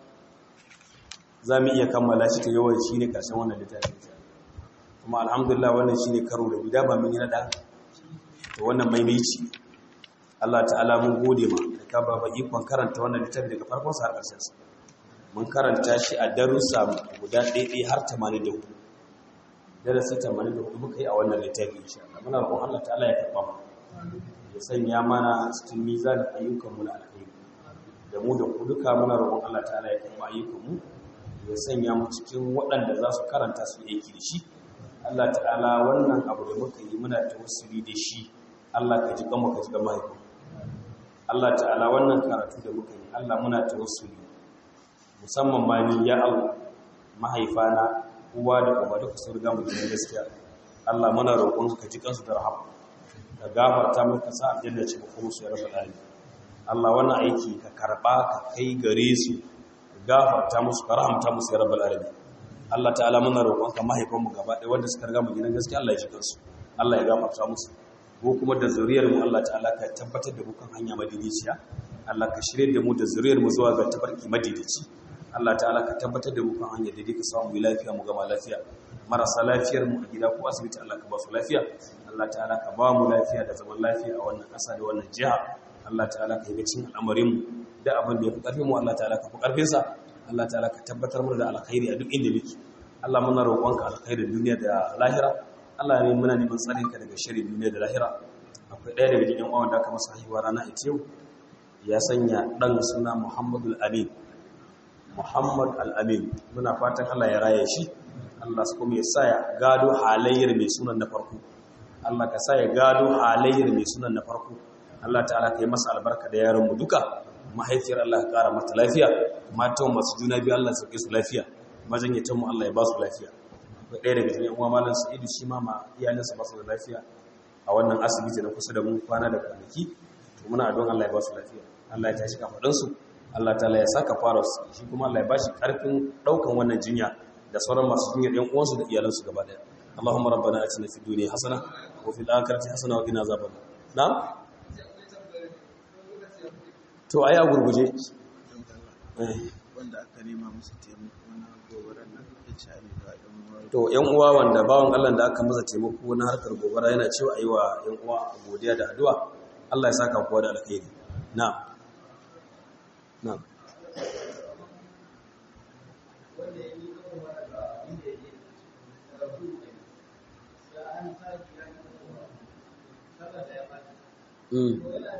zamu iya kammala shi ta yawan shine karshen wannan littafi kuma alhamdulillah wannan shine karo da bida ba mun yi nada to wannan maimaici Allah ta'ala mun gode ma da ka baba ikon karanta wannan littafi daga farkon sa har ƙarshen sa mun karanta shi a darussa guda ɗaya har tamanin da hudu darasi tamanin da hudu muka yi a wannan littafi insha Allah muna roƙon Allah ta'ala ya karɓa mu ya sanya mana cikin mizanin ayyukan mu na alkhairi da mu da ku duka muna roƙon Allah ta'ala ya karɓa ayyukan mu ya sanya mu cikin waɗanda za su karanta su aiki da shi Allah ta'ala wannan abu da muka yi muna tawassuli da shi Allah ka ji kanmu ka ji kan mahaifinmu Allah ta'ala wannan karatu da muka yi Allah muna tawassuli musamman ma ni ya Allah mahaifana uwa da uba duka sun riga mu gidan gaskiya Allah muna roƙon ka ji kansu da rahama ka gafarta mu ka sa aljanna ce ko musu ya rabbal alamin Allah wannan aiki ka karba ka kai gare su ka gafarta musu ka rahamta musu ya rabbal alamin Allah ta'ala muna roƙon ka mahaifanmu gaba ɗaya wanda suka riga mu gidan gaskiya Allah ya ji kansu Allah ya gafarta musu ko kuma da zuriyar mu Allah ta'ala ka tabbatar da mu kan hanya madidiciya Allah ka shirye da mu da zuriyar mu zuwa ga tabarki madidici Allah ta'ala ka tabbatar da mu kan hanya da ka samu lafiya mu gama lafiya marasa lafiyar mu a gida ko asibiti Allah ka ba su lafiya Allah ta'ala ka ba mu lafiya da zaman lafiya a wannan ƙasa da wannan jiha Allah ta'ala ka yi cin al'amarin mu da abin da ya fi ƙarfin mu Allah ta'ala ka fi ƙarfin sa Allah ta'ala ka tabbatar mu da alkhairi a duk inda muke Allah muna roƙonka alkhairin duniya da lahira Allah ne muna neman tsarin ka daga shirin duniya da lahira akwai ɗaya daga cikin uwan da aka masa haihuwa rana ita yau ya sanya ɗan suna Muhammadu al-Amin Muhammad al-Amin muna fatan Allah ya raye shi Allah su kuma ya sa ya gado halayyar mai sunan na farko Allah ka sa ya gado halayyar mai sunan na farko Allah ta'ala ka yi masa albarka da yaron mu duka mahaifiyar Allah ka kara mata lafiya matan masu juna biyu Allah sauke su lafiya majanyatan mu Allah ya ba su lafiya akwai ɗaya daga cikin uwa malam Sa'idu shi ma ma iyalinsa ba su da lafiya a wannan asibiti na kusa da mu kwana da kwanaki to muna addu'an Allah ya ba su lafiya Allah ya tashi kafadan su Allah ta'ala ya saka fara su shi kuma Allah ya bashi karfin daukan wannan jinya da sauran masu jinya ɗan uwansu da iyalansu gaba daya Allahumma rabbana atina fid dunya hasana wa fil akhirati hasana wa qina azaban na'am to ayi a gurguje wanda aka nema musu taimako na gobarar nan ya ci ali da ɗan uwa to ƴan uwa wanda bawan Allah da aka masa taimako na harkar gobara yana cewa ayi wa ƴan uwa godiya da addu'a Allah ya saka kowa da alkhairi na'am na'am mm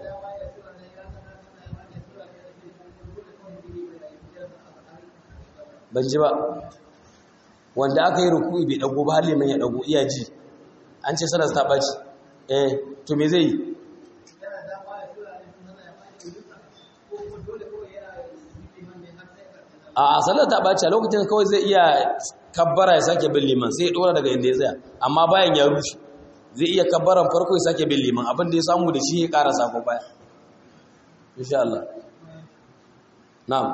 ban ji ba wanda aka yi ruku'i bai dago ba liman ya dago iya ji an ce sanar ta baci eh to me zai yi a sanar ta baci a lokacin kawai zai iya kabbara ya sake bin liman sai ya dora daga inda ya tsaya amma bayan ya rushe zai iya kabbaran farko ya sake bin liman abin da ya samu da shi ya ƙara sako baya insha Allah. Na'am.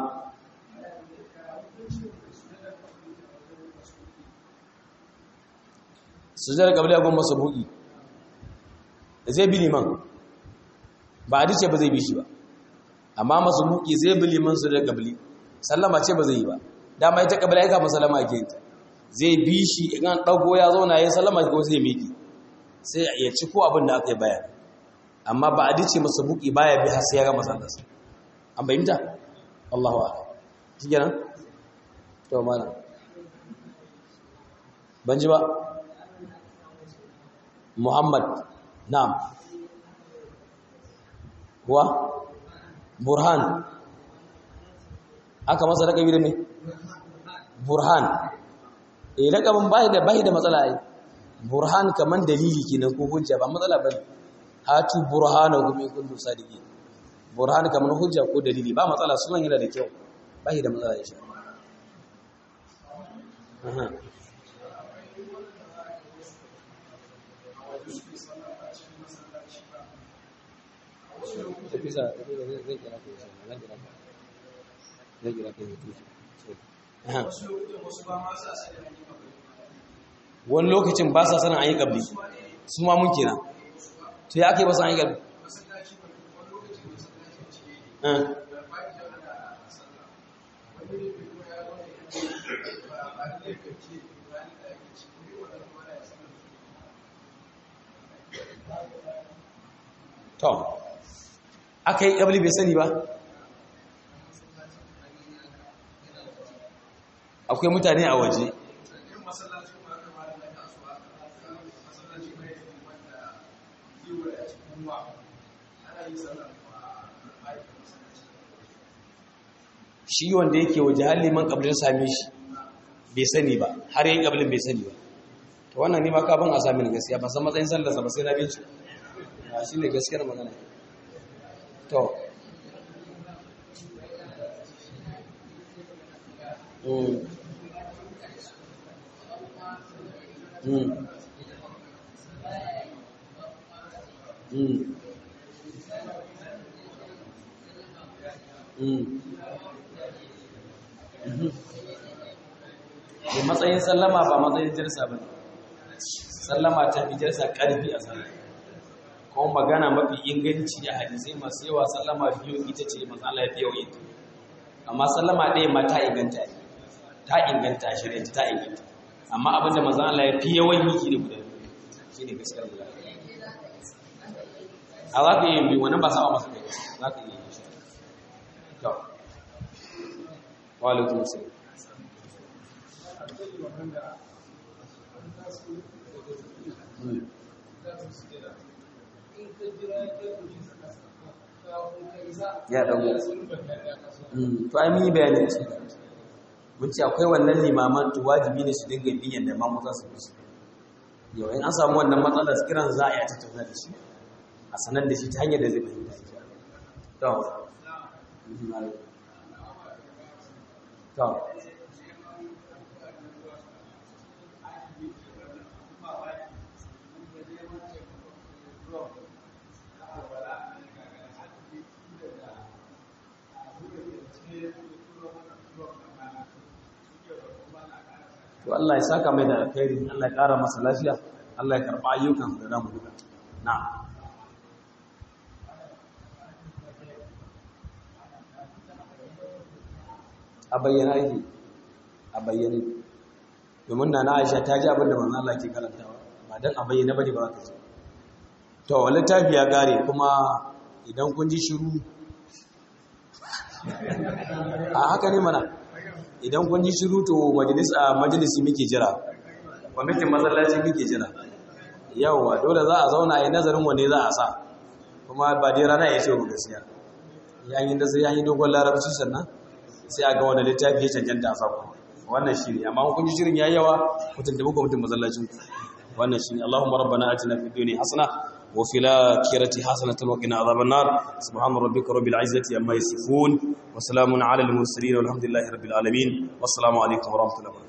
Sujjar qabli a gun masabuki zai bi liman ba a dace ba zai bi shi ba, amma masabuki zai bi liman sujjar qabli, sallama ce ba zai yi ba, dama ita qabli ai kafin sallama ake yin ta, zai bi shi in an dago ya zauna yayin sallama ko sai miki sai ya ci ko abin da aka yi bayani, amma ba a dace masabuki baya bi har sai ya gama sallarsa. An bayyana Allahu a'lam. Shikenan to mana ban ji ba. Muhammad, na'am. Wa Burhan, aka masa lakabi da me? Burhan. Eh, lakabin bai da bai da matsala ai. Burhan kaman dalili kenan ko hujja, ba matsala bane. Hatu burhanakum in kuntum sadiqin. Burhan kaman hujja ko dalili, ba matsala, sunan yana da kyau. Bai da matsala insha Allah. Aha. Wani lokacin ba sa sanin an yi ƙabli su ma mun kenan, to ya ake ba sa an yi ƙabli. To aka yi ƙabli bai sani ba, akwai mutane a waje shi wanda yake waje har liman ƙablin same shi bai sani ba, har yin ƙablin bai sani ba, to wannan ne ma kafin a sami gaskiya ba san matsayin sallarsa ba sai na binci ba, shi ne gaskiyar magana. To mm. Mm. Mm. Mm. Mm-hmm. Da matsayin sallama ba matsayin jirsa ba, sallama ta fi jirsa ƙarfi a sallama, kuma magana mafi inganci a hadisai masu yawa sallama biyu ita ce matsala ya fi yau ita, amma sallama ɗaya ma ta inganta ne, ta inganta shirin ta inganta, amma abinda matsala ya fi yawan yi shi ne guda shi ne gaskiyar guda a za ka yi biyu wani ba saba masu kai za ka yi yi shi. To wa alaikun sai ya dago to ai mun yi bayanin shi, mun ce akwai wannan limaman to wajibi ne su dinga biyan da mamu za su bi su, yau in an samu wannan matsalar kiran za a yi a tattauna da shi a sanar da shi ta hanyar da zai fahimta shi. To to to Allah ya saka mai da alkhairi, Allah ya ƙara masa lafiya, Allah ya karɓa ayyukan da namu duka. Na'am. A bayyana yake, a bayyane, domin na Aisha ta ji abin da manzon Allah ke karantawa, ba dan a bayyana bane ba ka ji. To littafi ya gare kuma idan kun ji shiru a haka ne mana, idan kun ji shiru to majalis a majalisi muke jira, kwamitin masallaci muke jira. Yawwa dole za a zauna a yi nazarin wanne za a sa, kuma ba dai rana ya ce ba gaskiya. Yayin da sai yayin dogon larabci sannan sai a ga wani littafi ya cancanta a sa ku. Wannan shi ne, amma kun ji shirin yayi yawa ku tuntubi kwamitin masallacin ku. Wannan shi ne. Allahumma rabbana atina fid dunya hasana wa fil akhirati hasanatan wa qina adhaban nar. Subhana rabbika rabbil izzati amma yasifun wa salamun ala al mursalin walhamdulillahi rabbil alamin. Wassalamu alaikum wa rahmatullahi wa barakatuh.